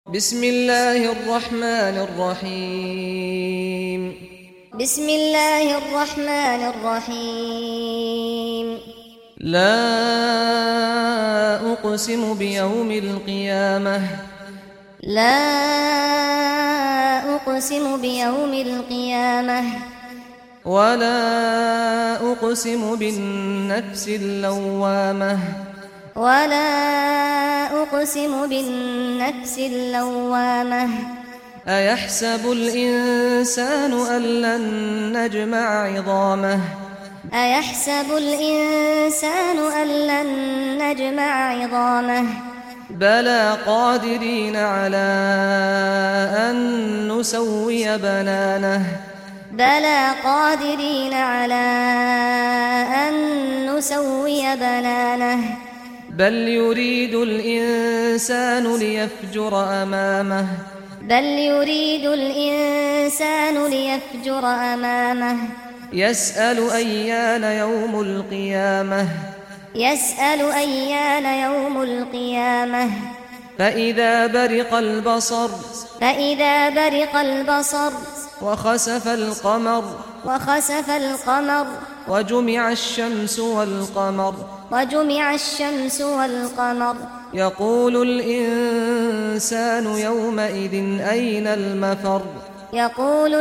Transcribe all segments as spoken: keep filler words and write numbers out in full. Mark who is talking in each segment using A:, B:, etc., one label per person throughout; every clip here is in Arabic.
A: بسم الله الرحمن الرحيم
B: بسم الله الرحمن الرحيم
A: لا أقسم بيوم القيامة
B: لا أقسم بيوم القيامة
A: ولا أقسم بالنفس اللوامة
B: ولا أقسم بالنفس اللوامة
A: أيحسب الإنسان أن لن نجمع عظامه
B: أيحسب الإنسان أن لن نجمع عظامه
A: بلى قادرين على أن نسوي بنانه
B: بلى قادرين على أن نسوي بنانه
A: بل يريد الإنسان ليفجر أمامه
B: بل يريد الإنسان ليفجر أمامه
A: يسأل أيان يوم القيامة
B: يسأل أيان يوم القيامة
A: فإذا برق البصر
B: فإذا برق البصر
A: وخسف القمر
B: وخسف القمر
A: وجمع الشمس والقمر
B: وجمع الشمس والقمر
A: يقول الإنسان يومئذ أين المفر
B: يقول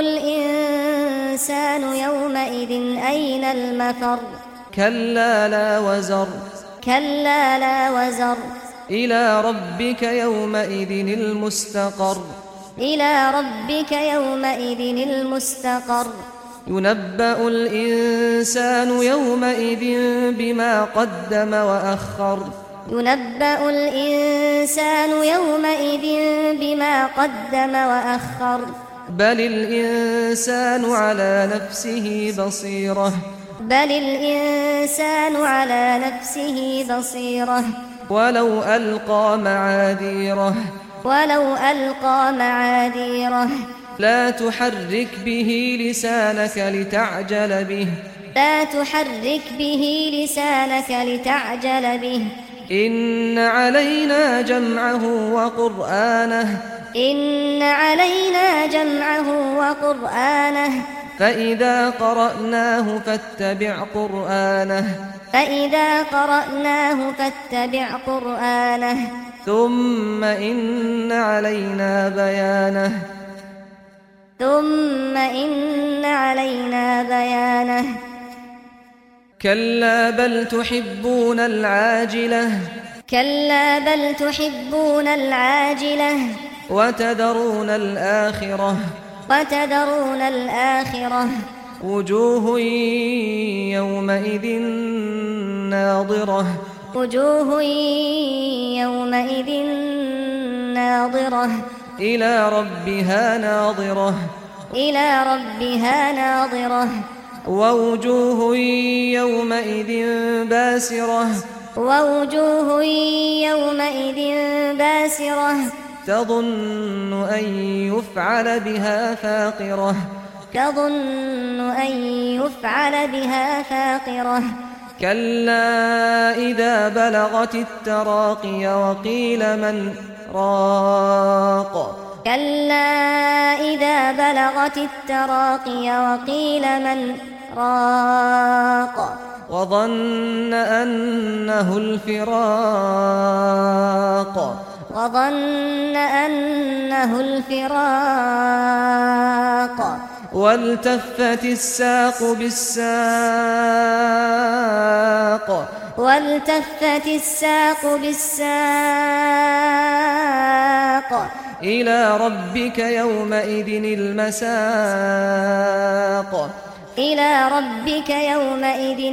B: الإنسان يومئذ أين المفر
A: كلا لا وزر
B: كلا لا وزر
A: إلى ربك يومئذ المستقر
B: إلى ربك يومئذ المستقر
A: ينبأ الإنسان يومئذ بما قدم وأخر
B: ينبأ الإنسان يومئذ بما قدم وأخر
A: بل الإنسان على نفسه بصيرة
B: بل الإنسان على نفسه بصيرة
A: ولو ألقى معاذيره
B: ولو ألقى معاذيره
A: لا تحرك به لسانك لتعجل به
B: لا تحرك به لسانك لتعجل به
A: إن علينا جمعه وقرآنه
B: إن علينا جمعه وقرآنه
A: فإذا قرأناه فاتبع قرآنه
B: فإذا قرأناه فاتبع قرآنه
A: ثم إن علينا بيانه
B: ثم إن علينا بيانه
A: كلا بل تحبون العاجلة
B: كلا بل تحبون العاجلة
A: وتذرون الآخرة
B: وتذرون الآخرة
A: وجوه يومئذ ناظرة
B: وجوه يومئذ ناظرة
A: إلى ربها ناظرة
B: إلى ربها ناظرة
A: ووجوه يومئذ باسرة
B: ووجوه يومئذ باسرة
A: تظن أن يفعل بها فاقرة
B: تظن أن يفعل بها فاقرة
A: كلا إذا بلغت التراقي وقيل من راق
B: كلا إذا بلغت التراقي وقيل من راق
A: وظن أنه الفراق
B: وظن أنه الفراق
A: والتفت الساق بالساق
B: والتفت الساق بالساق
A: إلى ربك يومئذ المساق
B: إلى ربك يومئذ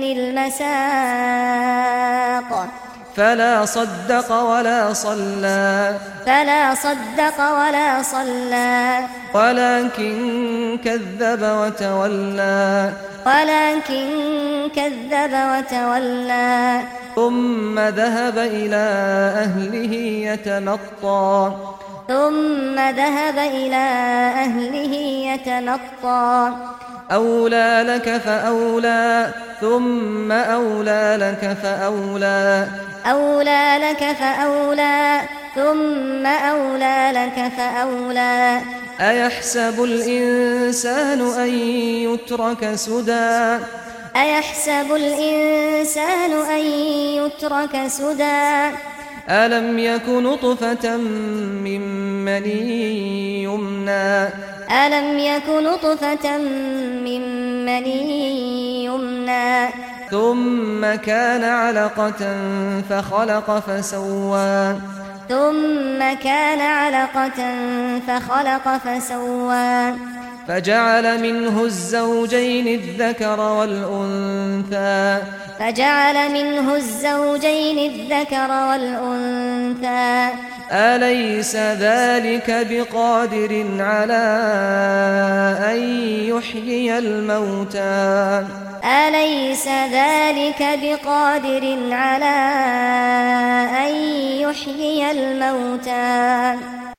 B: المساق
A: فلا صدق ولا صلى
B: فلا صدق ولا صلى
A: ولكن كذب وتولى
B: ولكن كذب وتولى
A: ثم ذهب إلى أهله يتمطى
B: ثم ذهب إلى أهله يتمطى
A: أولى لك فأولى ثم أولى لك فأولى
B: أولى لك فأولى ثم أولى لك فأولى
A: أيحسب الإنسان أن يترك سدى
B: أيحسب الإنسان أن يترك سدى
A: ألم يك نطفة من مني يمنى
B: ألم يك نطفة من مني يمنى
A: ثم كان علقة فخلق فسوى
B: ثم كان علقة فخلق فسوى
A: فجعل منه الزوجين الذكر والأنثى
B: فجعل منه الزوجين الذكر والأنثى
A: أليس ذلك بقادر على أن يحيي الموتى
B: أليس ذلك بقادر على أن يحيي الموتى.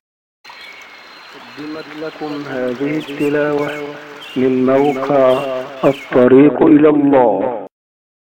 C: قدمت لكم هذه التلاوة من موقع الطريق إلى الله.